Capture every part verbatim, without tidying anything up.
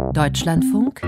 Deutschlandfunk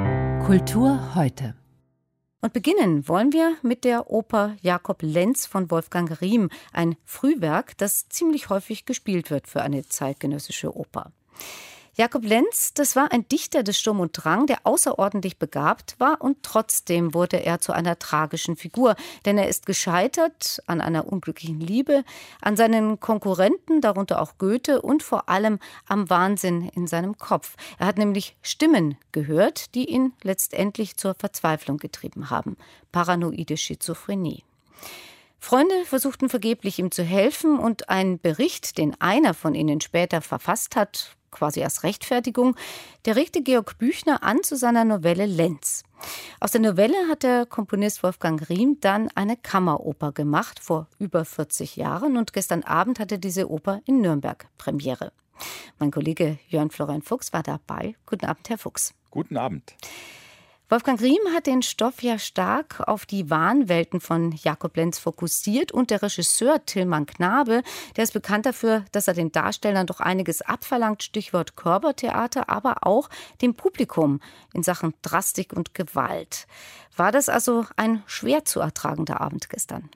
Kultur heute. Und beginnen wollen wir mit der Oper Jakob Lenz von Wolfgang Riem, ein Frühwerk, das ziemlich häufig gespielt wird für eine zeitgenössische Oper. Jakob Lenz, das war ein Dichter des Sturm und Drang, der außerordentlich begabt war, und trotzdem wurde er zu einer tragischen Figur, denn er ist gescheitert an einer unglücklichen Liebe, an seinen Konkurrenten, darunter auch Goethe, und vor allem am Wahnsinn in seinem Kopf. Er hat nämlich Stimmen gehört, die ihn letztendlich zur Verzweiflung getrieben haben. Paranoide Schizophrenie. Freunde versuchten vergeblich, ihm zu helfen, und ein Bericht, den einer von ihnen später verfasst hat, quasi als Rechtfertigung, der regte Georg Büchner an zu seiner Novelle Lenz. Aus der Novelle hat der Komponist Wolfgang Riem dann eine Kammeroper gemacht, vor über vierzig Jahren, und gestern Abend hatte diese Oper in Nürnberg Premiere. Mein Kollege Jörn Florian Fuchs war dabei. Guten Abend, Herr Fuchs. Guten Abend. Wolfgang Riem hat den Stoff ja stark auf die Wahnwelten von Jakob Lenz fokussiert, und der Regisseur Tilman Knabe, der ist bekannt dafür, dass er den Darstellern doch einiges abverlangt, Stichwort Körpertheater, aber auch dem Publikum in Sachen Drastik und Gewalt. War das also ein schwer zu ertragender Abend gestern?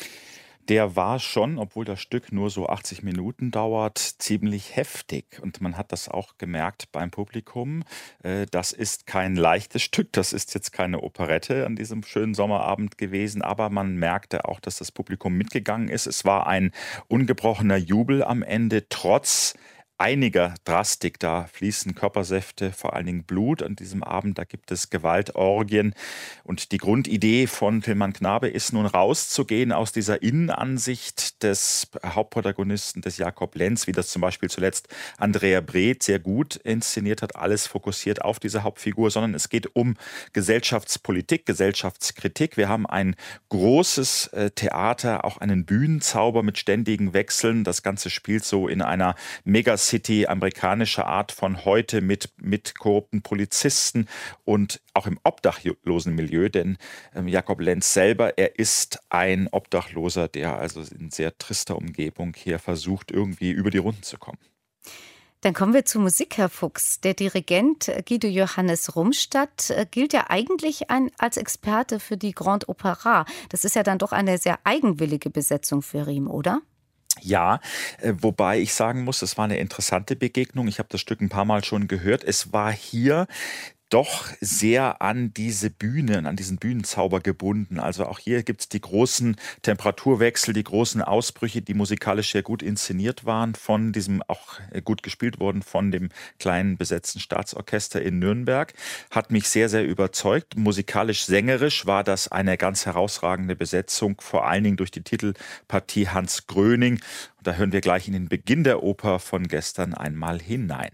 Der war schon, obwohl das Stück nur so achtzig Minuten dauert, ziemlich heftig. Und man hat das auch gemerkt beim Publikum. Das ist kein leichtes Stück, das ist jetzt keine Operette an diesem schönen Sommerabend gewesen. Aber man merkte auch, dass das Publikum mitgegangen ist. Es war ein ungebrochener Jubel am Ende, trotz einiger Drastik. Da fließen Körpersäfte, vor allen Dingen Blut an diesem Abend. Da gibt es Gewaltorgien. Und die Grundidee von Tilman Knabe ist nun rauszugehen aus dieser Innenansicht des Hauptprotagonisten, des Jakob Lenz, wie das zum Beispiel zuletzt Andrea Breth sehr gut inszeniert hat, alles fokussiert auf diese Hauptfigur, sondern es geht um Gesellschaftspolitik, Gesellschaftskritik. Wir haben ein großes äh, Theater, auch einen Bühnenzauber mit ständigen Wechseln. Das Ganze spielt so in einer Megacity, amerikanische Art von heute mit, mit korrupten Polizisten und auch im obdachlosen Milieu, denn ähm, Jakob Lenz selber, er ist ein Obdachloser, der also in sehr trister Umgebung hier versucht, irgendwie über die Runden zu kommen. Dann kommen wir zur Musik, Herr Fuchs. Der Dirigent Guido Johannes Rumstadt gilt ja eigentlich ein, als Experte für die Grand Opera. Das ist ja dann doch eine sehr eigenwillige Besetzung für Riem, oder? Ja, äh, wobei ich sagen muss, es war eine interessante Begegnung. Ich habe das Stück ein paar Mal schon gehört. Es war hier doch sehr an diese Bühne, an diesen Bühnenzauber gebunden. Also auch hier gibt es die großen Temperaturwechsel, die großen Ausbrüche, die musikalisch sehr gut inszeniert waren, von diesem, auch gut gespielt wurden, von dem kleinen besetzten Staatsorchester in Nürnberg. Hat mich sehr, sehr überzeugt. Musikalisch-sängerisch war das eine ganz herausragende Besetzung, vor allen Dingen durch die Titelpartie Hans Gröning. Und da hören wir gleich in den Beginn der Oper von gestern einmal hinein.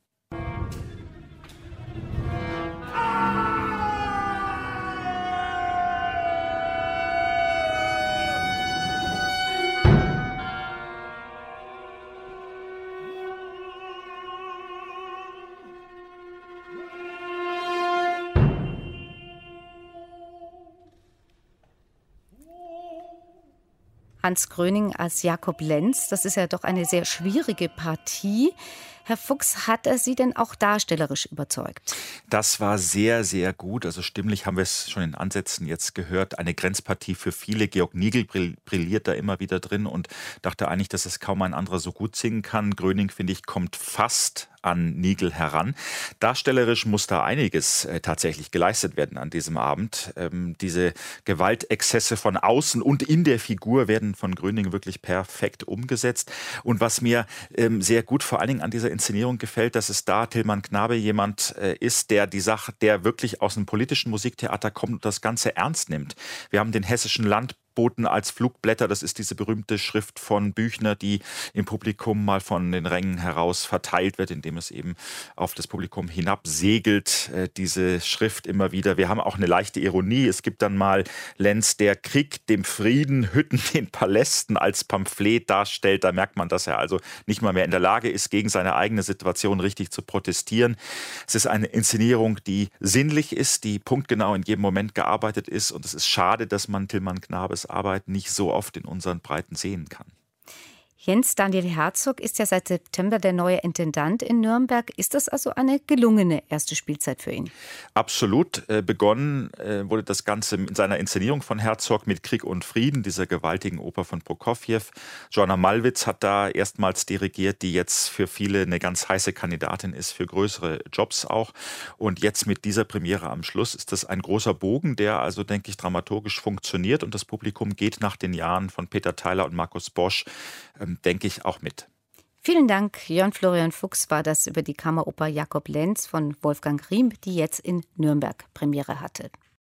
Hans Gröning als Jakob Lenz, das ist ja doch eine sehr schwierige Partie. Herr Fuchs, hat er Sie denn auch darstellerisch überzeugt? Das war sehr, sehr gut. Also stimmlich haben wir es schon in Ansätzen jetzt gehört. Eine Grenzpartie für viele. Georg Nigel brilliert da immer wieder drin und dachte eigentlich, dass es kaum ein anderer so gut singen kann. Gröning, finde ich, kommt fast an Nigel heran. Darstellerisch muss da einiges äh, tatsächlich geleistet werden an diesem Abend. Ähm, diese Gewaltexzesse von außen und in der Figur werden von Gröning wirklich perfekt umgesetzt. Und was mir ähm, sehr gut vor allen Dingen an dieser Inszenierung gefällt, dass es da Tilman Knabe jemand äh, ist, der die Sache, der wirklich aus einem politischen Musiktheater kommt und das Ganze ernst nimmt. Wir haben den hessischen Land Boten als Flugblätter. Das ist diese berühmte Schrift von Büchner, die im Publikum mal von den Rängen heraus verteilt wird, indem es eben auf das Publikum hinab segelt, äh, diese Schrift immer wieder. Wir haben auch eine leichte Ironie. Es gibt dann mal Lenz, der Krieg dem Frieden, Hütten den Palästen als Pamphlet darstellt. Da merkt man, dass er also nicht mal mehr in der Lage ist, gegen seine eigene Situation richtig zu protestieren. Es ist eine Inszenierung, die sinnlich ist, die punktgenau in jedem Moment gearbeitet ist. Und es ist schade, dass man Tilman Knabes Arbeit nicht so oft in unseren Breiten sehen kann. Jens Daniel Herzog ist ja seit September der neue Intendant in Nürnberg. Ist das also eine gelungene erste Spielzeit für ihn? Absolut. Äh, begonnen äh, wurde das Ganze in seiner Inszenierung von Herzog mit Krieg und Frieden, dieser gewaltigen Oper von Prokofjew. Joanna Malwitz hat da erstmals dirigiert, die jetzt für viele eine ganz heiße Kandidatin ist, für größere Jobs auch. Und jetzt mit dieser Premiere am Schluss ist das ein großer Bogen, der also, denke ich, dramaturgisch funktioniert. Und das Publikum geht nach den Jahren von Peter Theiler und Markus Bosch, ähm, denke ich, auch mit. Vielen Dank. Jörn Florian Fuchs war das über die Kammeroper Jakob Lenz von Wolfgang Riem, die jetzt in Nürnberg Premiere hatte.